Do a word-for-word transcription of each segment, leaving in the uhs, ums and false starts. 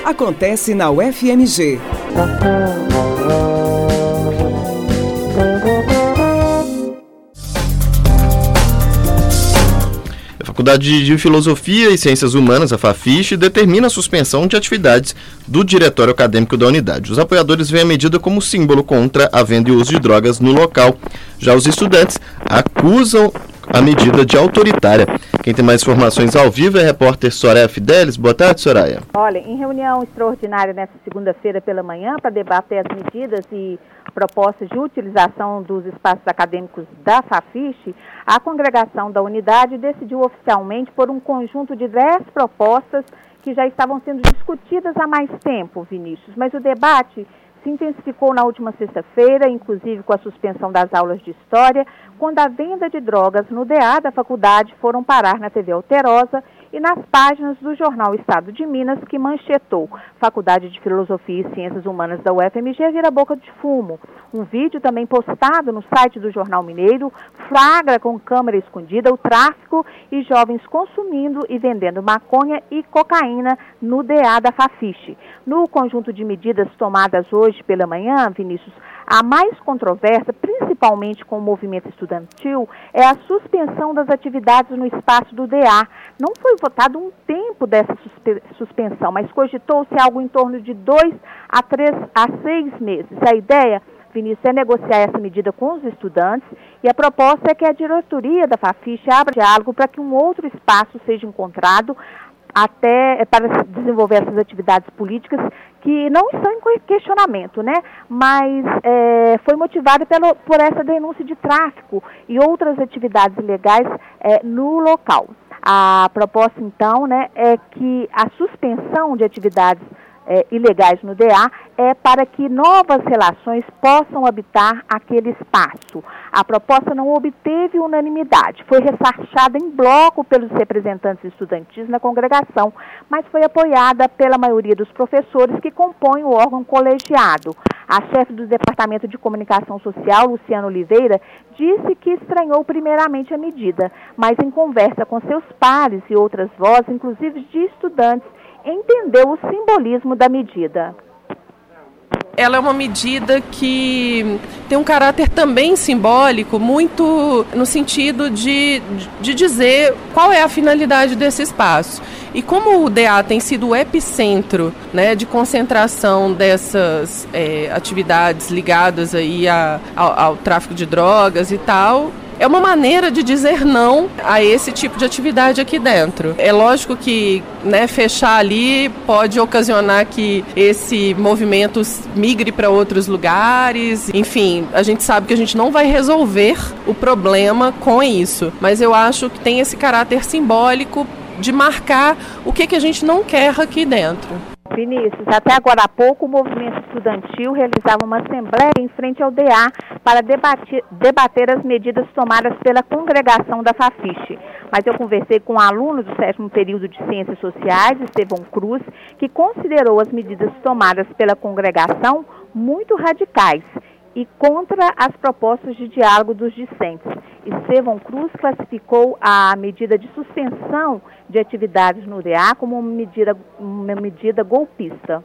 acontece na U F M G. A Faculdade de Filosofia e Ciências Humanas, a FAFISH, determina a suspensão de atividades do Diretório Acadêmico da unidade. Os apoiadores veem a medida como símbolo contra a venda e uso de drogas no local. Já os estudantes acusam a medida de autoritária. Quem tem mais informações ao vivo é a repórter Soraya Fidelis. Boa tarde, Soraya. Olha, em reunião extraordinária nesta segunda-feira pela manhã para debater as medidas e propostas de utilização dos espaços acadêmicos da FAFISH, a congregação da unidade decidiu oficialmente por um conjunto de dez propostas que já estavam sendo discutidas há mais tempo, Vinícius, mas o debate se intensificou na última sexta-feira, inclusive com a suspensão das aulas de História, quando a venda de drogas no D A da faculdade foram parar na T V Alterosa e nas páginas do jornal Estado de Minas, que manchetou: Faculdade de Filosofia e Ciências Humanas da U F M G vira boca de fumo. Um vídeo também postado no site do Jornal Mineiro flagra com câmera escondida o tráfico e jovens consumindo e vendendo maconha e cocaína no D A da FAFISH. No conjunto de medidas tomadas hoje pela manhã, Vinícius, a mais controversa, principalmente com o movimento estudantil, é a suspensão das atividades no espaço do D A. Não foi votado um tempo dessa suspe- suspensão, mas cogitou-se algo em torno de dois a três a seis meses. A ideia, Vinícius, é negociar essa medida com os estudantes e a proposta é que a diretoria da FAFISH abra diálogo para que um outro espaço seja encontrado até para desenvolver essas atividades políticas que não estão em questionamento, né? Mas é, foi motivada pelo, por essa denúncia de tráfico e outras atividades ilegais é, no local. A proposta, então, né, é que a suspensão de atividades É, ilegais no D A é para que novas relações possam habitar aquele espaço. A proposta não obteve unanimidade, foi ressarchada em bloco pelos representantes estudantis na congregação, mas foi apoiada pela maioria dos professores que compõem o órgão colegiado. A chefe do Departamento de Comunicação Social, Luciana Oliveira, disse que estranhou primeiramente a medida, mas em conversa com seus pares e outras vozes, inclusive de estudantes, entendeu o simbolismo da medida. Ela é uma medida que tem um caráter também simbólico, muito no sentido de, de dizer qual é a finalidade desse espaço. E como o D A tem sido o epicentro, né, de concentração dessas é, atividades ligadas aí a, ao, ao tráfico de drogas e tal, é uma maneira de dizer não a esse tipo de atividade aqui dentro. É lógico que, né, fechar ali pode ocasionar que esse movimento migre para outros lugares. Enfim, a gente sabe que a gente não vai resolver o problema com isso. Mas eu acho que tem esse caráter simbólico de marcar o que, que a gente não quer aqui dentro. Vinícius, até agora há pouco o movimento estudantil realizava uma assembleia em frente ao D A para debater, debater as medidas tomadas pela congregação da FAFISH. Mas eu conversei com um aluno do sétimo período de Ciências Sociais, Estevão Cruz, que considerou as medidas tomadas pela congregação muito radicais e contra as propostas de diálogo dos discentes. Estevão Cruz classificou a medida de suspensão de atividades no D A como uma medida, uma medida golpista.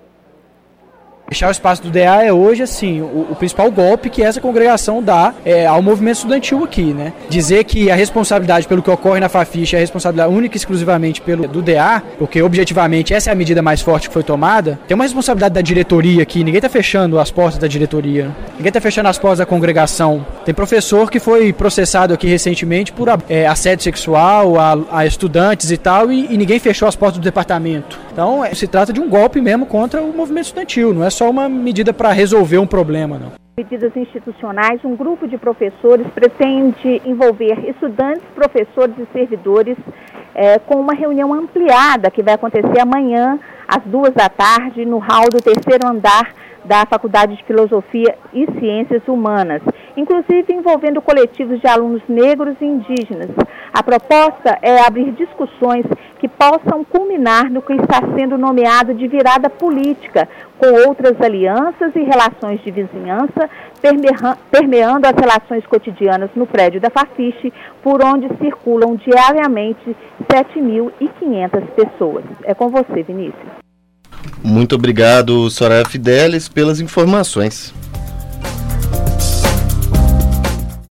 Fechar o espaço do D A é hoje, assim, o, o principal golpe que essa congregação dá é, ao movimento estudantil aqui, né? Dizer que a responsabilidade pelo que ocorre na FAFISH é a responsabilidade única e exclusivamente pelo, do D A, porque objetivamente essa é a medida mais forte que foi tomada, tem uma responsabilidade da diretoria aqui, ninguém está fechando as portas da diretoria, ninguém está fechando as portas da congregação. Tem professor que foi processado aqui recentemente por é, assédio sexual a, a estudantes e tal, e, e ninguém fechou as portas do departamento. Então, é, se trata de um golpe mesmo contra o movimento estudantil, não é só uma medida para resolver um problema, não. Medidas institucionais, um grupo de professores pretende envolver estudantes, professores e servidores é, com uma reunião ampliada que vai acontecer amanhã, às duas da tarde, no hall do terceiro andar da Faculdade de Filosofia e Ciências Humanas, inclusive envolvendo coletivos de alunos negros e indígenas. A proposta é abrir discussões que possam culminar no que está sendo nomeado de virada política, com outras alianças e relações de vizinhança, permeando as relações cotidianas no prédio da FAFISH, por onde circulam diariamente sete mil e quinhentas pessoas. É com você, Vinícius. Muito obrigado, Soraya Fidelis, pelas informações.